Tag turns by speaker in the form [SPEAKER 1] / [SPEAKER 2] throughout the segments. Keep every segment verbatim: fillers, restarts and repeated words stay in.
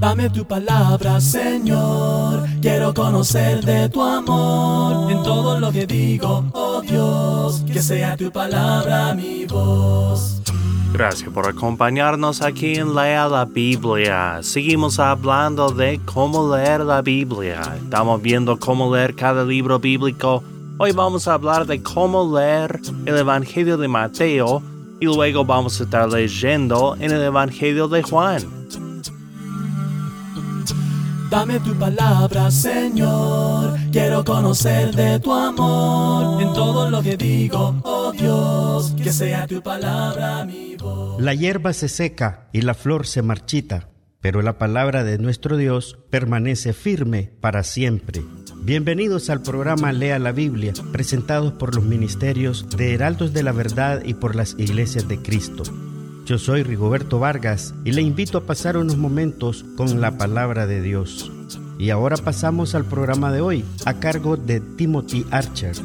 [SPEAKER 1] Dame tu palabra, Señor, quiero conocer de tu amor. En todo lo que digo, oh Dios, que sea tu palabra mi voz.
[SPEAKER 2] Gracias por acompañarnos aquí en Lea la Biblia. Seguimos hablando de cómo leer la Biblia. Estamos viendo cómo leer cada libro bíblico. Hoy vamos a hablar de cómo leer el Evangelio de Mateo y luego vamos a estar leyendo en el Evangelio de Juan.
[SPEAKER 1] Dame tu palabra, Señor, quiero conocer de tu amor. En todo lo que digo, oh Dios, que sea tu palabra mi voz.
[SPEAKER 3] La hierba se seca y la flor se marchita, pero la palabra de nuestro Dios permanece firme para siempre. Bienvenidos al programa Lea la Biblia, presentados por los ministerios de Heraldos de la Verdad y por las Iglesias de Cristo. Yo soy Rigoberto Vargas y le invito a pasar unos momentos con la palabra de Dios. Y ahora pasamos al programa de hoy, a cargo de Timothy Archer.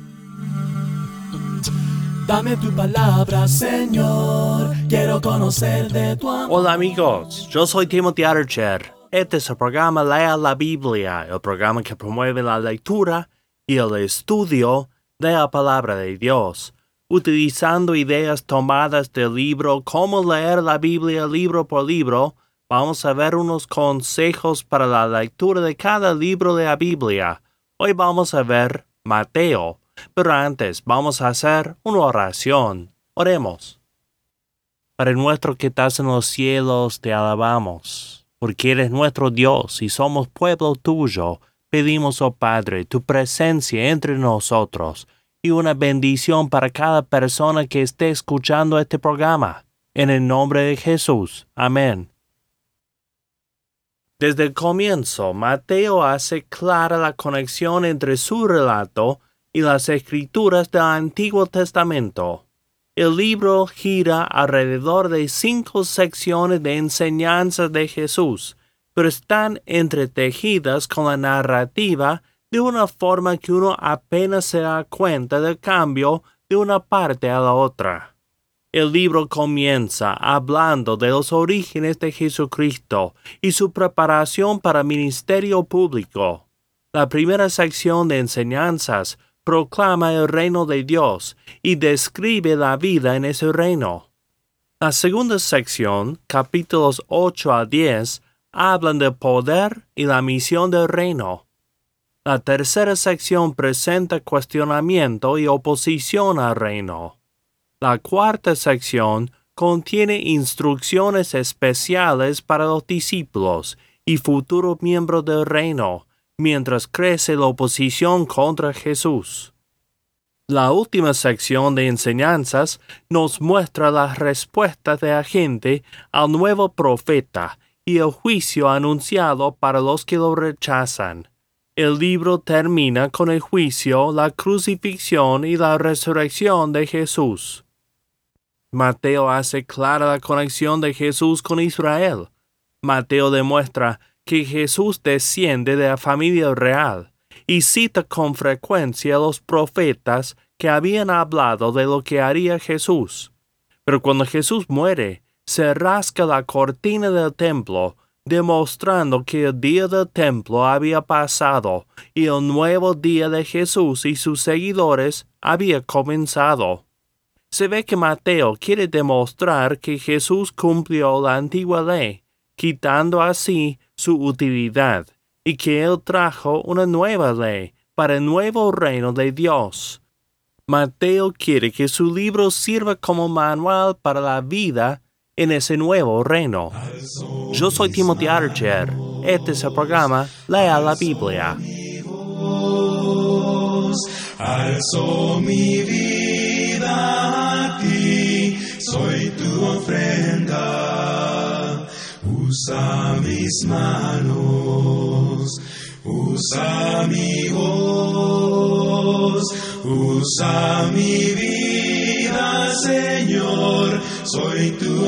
[SPEAKER 1] Dame tu palabra, Señor, quiero conocer de tu amor.
[SPEAKER 2] Hola amigos, yo soy Timothy Archer. Este es el programa Lea la Biblia, el programa que promueve la lectura y el estudio de la palabra de Dios, utilizando ideas tomadas del libro Cómo leer la Biblia libro por libro. Vamos a ver unos consejos para la lectura de cada libro de la Biblia. Hoy vamos a ver Mateo, pero antes vamos a hacer una oración. Oremos. Padre nuestro que estás en los cielos, te alabamos, porque eres nuestro Dios y somos pueblo tuyo. Pedimos, oh Padre, tu presencia entre nosotros y una bendición para cada persona que esté escuchando este programa. En el nombre de Jesús. Amén. Desde el comienzo, Mateo hace clara la conexión entre su relato y las escrituras del Antiguo Testamento. El libro gira alrededor de cinco secciones de enseñanzas de Jesús, pero están entretejidas con la narrativa de una forma que uno apenas se da cuenta del cambio de una parte a la otra. El libro comienza hablando de los orígenes de Jesucristo y su preparación para ministerio público. La primera sección de enseñanzas proclama el reino de Dios y describe la vida en ese reino. La segunda sección, capítulos ocho a diez, hablan del poder y la misión del reino. La tercera sección presenta cuestionamiento y oposición al reino. La cuarta sección contiene instrucciones especiales para los discípulos y futuros miembros del reino, mientras crece la oposición contra Jesús. La última sección de enseñanzas nos muestra las respuestas de la gente al nuevo profeta y el juicio anunciado para los que lo rechazan. El libro termina con el juicio, la crucifixión y la resurrección de Jesús. Mateo hace clara la conexión de Jesús con Israel. Mateo demuestra que Jesús desciende de la familia real y cita con frecuencia a los profetas que habían hablado de lo que haría Jesús. Pero cuando Jesús muere, se rasga la cortina del templo, demostrando que el día del templo había pasado y el nuevo día de Jesús y sus seguidores había comenzado. Se ve que Mateo quiere demostrar que Jesús cumplió la antigua ley, quitando así su utilidad, y que Él trajo una nueva ley para el nuevo reino de Dios. Mateo quiere que su libro sirva como manual para la vida en ese nuevo reino. Yo soy Timothy Archer. Este es el programa Lea la Biblia.
[SPEAKER 4] Alzo mi vida a ti, soy tu ofrenda. Usa mis manos, usa mi voz, usa mi vida, Señor, soy tu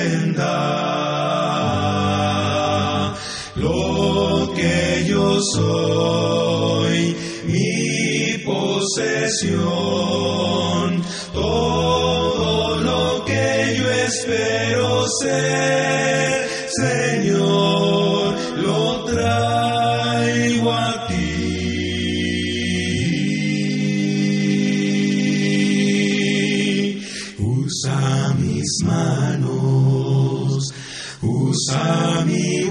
[SPEAKER 4] ofrenda. Lo que yo soy, mi posesión, todo lo que yo espero ser, Señor, mi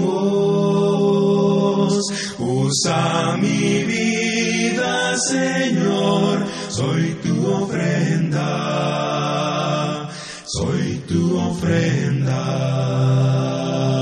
[SPEAKER 4] voz, usa mi vida, Señor, soy tu ofrenda, soy tu ofrenda.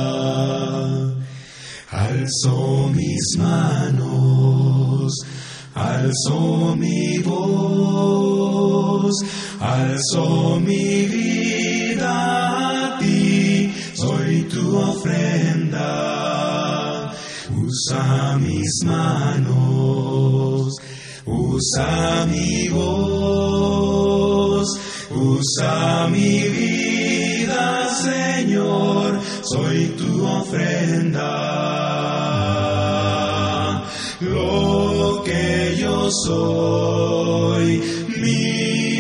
[SPEAKER 4] Alzo mis manos, alzo mi voz, alzo mi vida a ti, soy tu ofrenda. Usa mis manos, usa mi voz, usa mi vida, Señor, soy tu ofrenda. Lo que yo soy, mi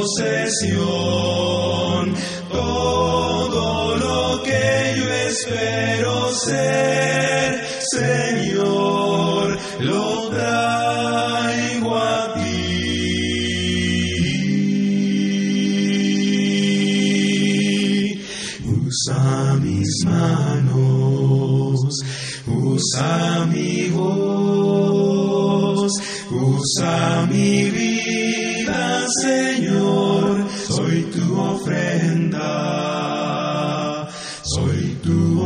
[SPEAKER 4] posesión, todo lo que yo espero ser, Señor, lo traigo a ti. Usa mis manos, usa mi voz, usa mi vida, Señor, soy tu ofrenda, soy tu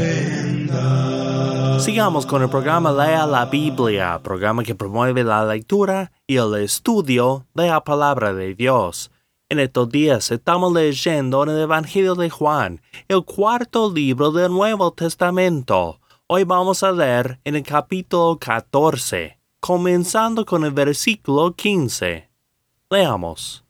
[SPEAKER 4] ofrenda.
[SPEAKER 2] Sigamos con el programa Lea la Biblia, programa que promueve la lectura y el estudio de la palabra de Dios. En estos días estamos leyendo en el Evangelio de Juan, el cuarto libro del Nuevo Testamento. Hoy vamos a leer en el capítulo catorce, comenzando con el versículo quince. Leamos.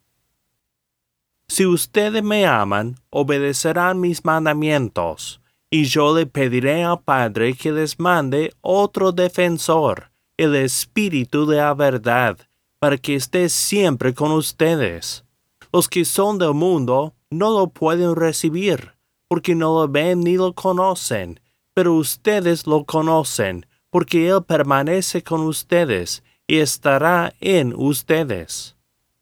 [SPEAKER 2] Si ustedes me aman, obedecerán mis mandamientos, y yo le pediré al Padre que les mande otro defensor, el Espíritu de la verdad, para que esté siempre con ustedes. Los que son del mundo no lo pueden recibir, porque no lo ven ni lo conocen, pero ustedes lo conocen, porque Él permanece con ustedes y estará en ustedes.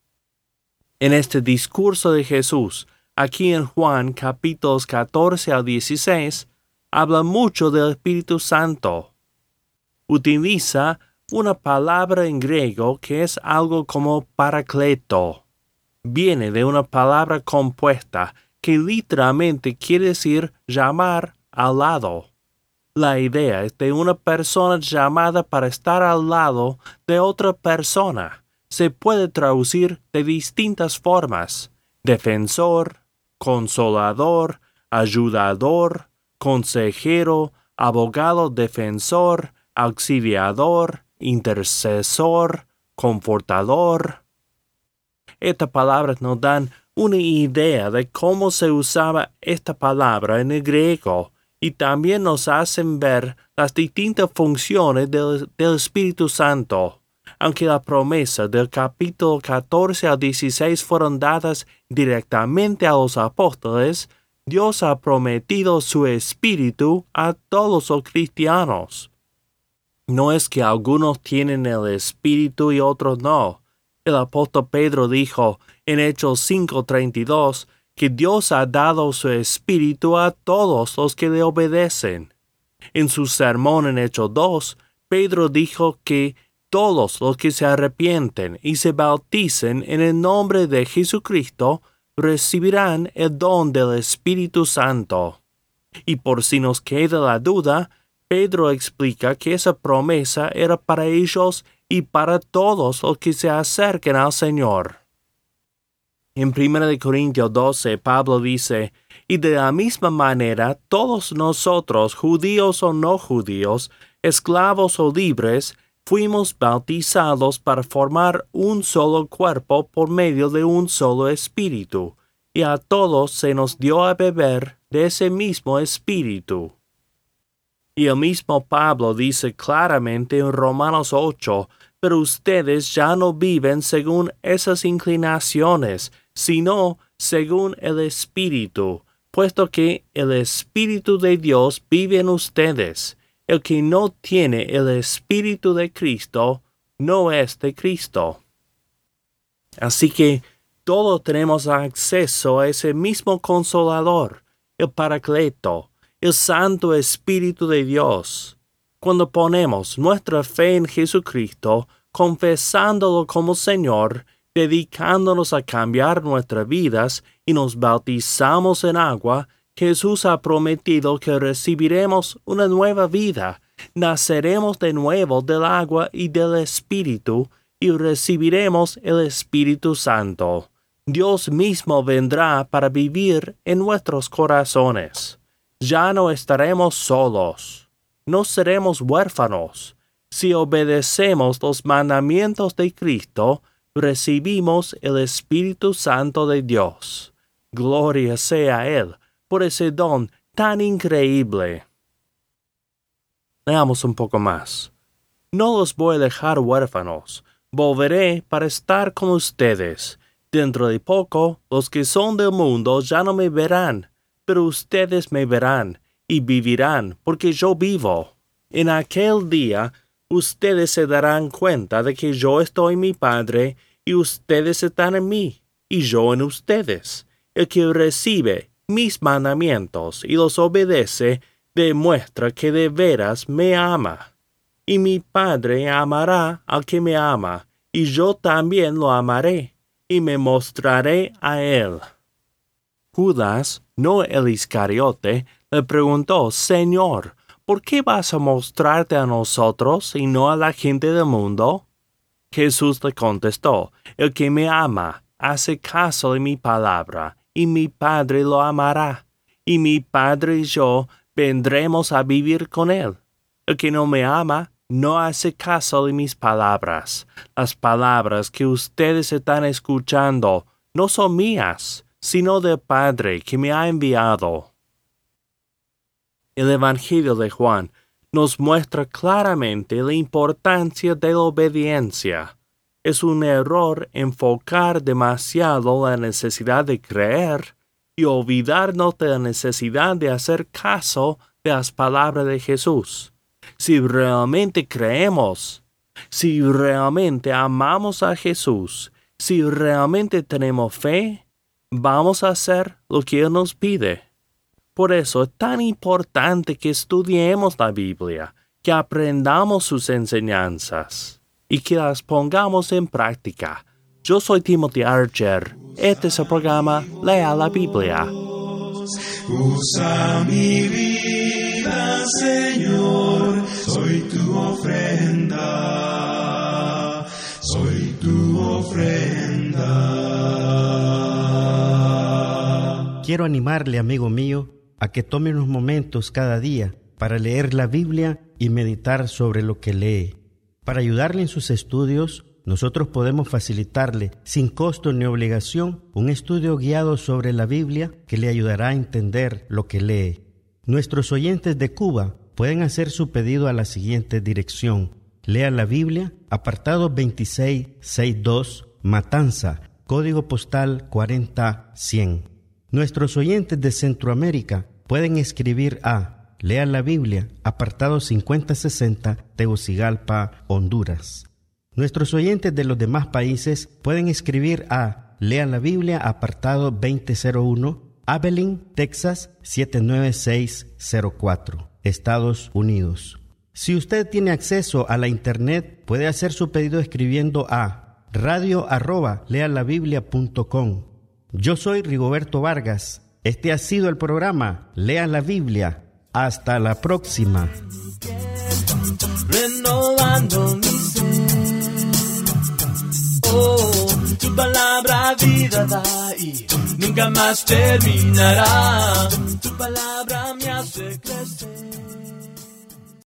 [SPEAKER 2] En este discurso de Jesús, aquí en Juan capítulos catorce al dieciséis, habla mucho del Espíritu Santo. Utiliza una palabra en griego que es algo como paracleto. Viene de una palabra compuesta que literalmente quiere decir llamar al lado. La idea es de una persona llamada para estar al lado de otra persona. Se puede traducir de distintas formas: defensor, consolador, ayudador, consejero, abogado defensor, auxiliador, intercesor, confortador. Estas palabras nos dan una idea de cómo se usaba esta palabra en el griego y también nos hacen ver las distintas funciones del, del Espíritu Santo. Aunque la promesa del capítulo catorce al dieciséis fueron dadas directamente a los apóstoles, Dios ha prometido su Espíritu a todos los cristianos. No es que algunos tienen el Espíritu y otros no. El apóstol Pedro dijo en Hechos cinco treinta y dos que Dios ha dado su Espíritu a todos los que le obedecen. En su sermón en Hechos dos, Pedro dijo que todos los que se arrepienten y se bauticen en el nombre de Jesucristo recibirán el don del Espíritu Santo. Y por si nos queda la duda, Pedro explica que esa promesa era para ellos y para todos los que se acerquen al Señor. En primera de Corintios doce, Pablo dice, y de la misma manera todos nosotros, judíos o no judíos, esclavos o libres, fuimos bautizados para formar un solo cuerpo por medio de un solo espíritu, y a todos se nos dio a beber de ese mismo espíritu. Y el mismo Pablo dice claramente en Romanos ocho, pero ustedes ya no viven según esas inclinaciones, sino según el Espíritu, puesto que el Espíritu de Dios vive en ustedes. El que no tiene el Espíritu de Cristo, no es de Cristo. Así que todos tenemos acceso a ese mismo Consolador, el Paracleto, el Santo Espíritu de Dios. Cuando ponemos nuestra fe en Jesucristo, confesándolo como Señor, dedicándonos a cambiar nuestras vidas y nos bautizamos en agua, Jesús ha prometido que recibiremos una nueva vida, naceremos de nuevo del agua y del Espíritu y recibiremos el Espíritu Santo. Dios mismo vendrá para vivir en nuestros corazones. Ya no estaremos solos, no seremos huérfanos. Si obedecemos los mandamientos de Cristo, recibimos el Espíritu Santo de Dios. Gloria sea a Él por ese don tan increíble. Leamos un poco más. No los voy a dejar huérfanos, volveré para estar con ustedes. Dentro de poco, los que son del mundo ya no me verán, pero ustedes me verán y vivirán, porque yo vivo. En aquel día, ustedes se darán cuenta de que yo estoy en mi Padre, y ustedes están en mí, y yo en ustedes. El que recibe mis mandamientos y los obedece, demuestra que de veras me ama. Y mi Padre amará al que me ama, y yo también lo amaré, y me mostraré a él. Judas, no el Iscariote, le preguntó, Señor, ¿por qué vas a mostrarte a nosotros y no a la gente del mundo? Jesús le contestó, el que me ama hace caso de mi palabra, y mi Padre lo amará, y mi Padre y yo vendremos a vivir con él. El que no me ama no hace caso de mis palabras. Las palabras que ustedes están escuchando no son mías, sino del Padre que me ha enviado. El Evangelio de Juan nos muestra claramente la importancia de la obediencia. Es un error enfocar demasiado la necesidad de creer y olvidarnos de la necesidad de hacer caso de las palabras de Jesús. Si realmente creemos, si realmente amamos a Jesús, si realmente tenemos fe, vamos a hacer lo que Él nos pide. Por eso es tan importante que estudiemos la Biblia, que aprendamos sus enseñanzas y que las pongamos en práctica. Yo soy Timothy Archer. Este es el programa Lea la Biblia.
[SPEAKER 4] Usa mi vida, Señor, soy tu ofrenda, soy tu ofrenda.
[SPEAKER 3] Quiero animarle, amigo mío, a que tome unos momentos cada día para leer la Biblia y meditar sobre lo que lee. Para ayudarle en sus estudios, nosotros podemos facilitarle, sin costo ni obligación, un estudio guiado sobre la Biblia que le ayudará a entender lo que lee. Nuestros oyentes de Cuba pueden hacer su pedido a la siguiente dirección. Lea la Biblia, apartado veintiséis sesenta y dos, Matanza, código postal cuarenta cien. Nuestros oyentes de Centroamérica pueden escribir a Lea la Biblia, apartado cincuenta sesenta, Tegucigalpa, Honduras. Nuestros oyentes de los demás países pueden escribir a Lea la Biblia, apartado veinte cero uno, Abilene, Texas, siete nueve seis cero cuatro, Estados Unidos. Si usted tiene acceso a la internet, puede hacer su pedido escribiendo a radio arroba lealabiblia punto com. Yo soy Rigoberto Vargas. Este ha sido el programa Lea la Biblia. Hasta la próxima.
[SPEAKER 1] Renovando mi ser. Oh, tu palabra vida da y nunca más terminará. Tu palabra me hace crecer.